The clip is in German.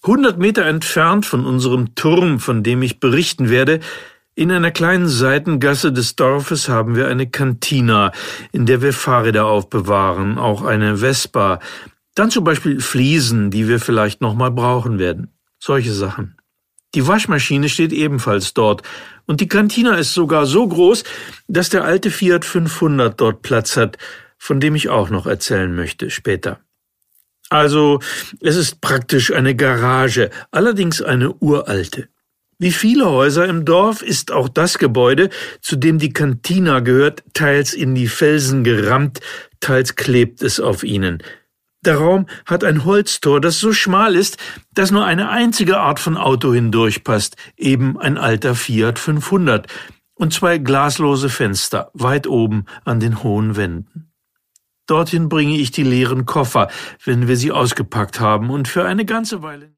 100 Meter entfernt von unserem Turm, von dem ich berichten werde, in einer kleinen Seitengasse des Dorfes haben wir eine Cantina, in der wir Fahrräder aufbewahren, auch eine Vespa, dann zum Beispiel Fliesen, die wir vielleicht noch mal brauchen werden. Solche Sachen. Die Waschmaschine steht ebenfalls dort und die Cantina ist sogar so groß, dass der alte Fiat 500 dort Platz hat, von dem ich auch noch erzählen möchte später. Also, es ist praktisch eine Garage, allerdings eine uralte. Wie viele Häuser im Dorf ist auch das Gebäude, zu dem die Cantina gehört, teils in die Felsen gerammt, teils klebt es auf ihnen. Der Raum hat ein Holztor, das so schmal ist, dass nur eine einzige Art von Auto hindurchpasst, eben ein alter Fiat 500 und 2 glaslose Fenster weit oben an den hohen Wänden. Dorthin bringe ich die leeren Koffer, wenn wir sie ausgepackt haben und für eine ganze Weile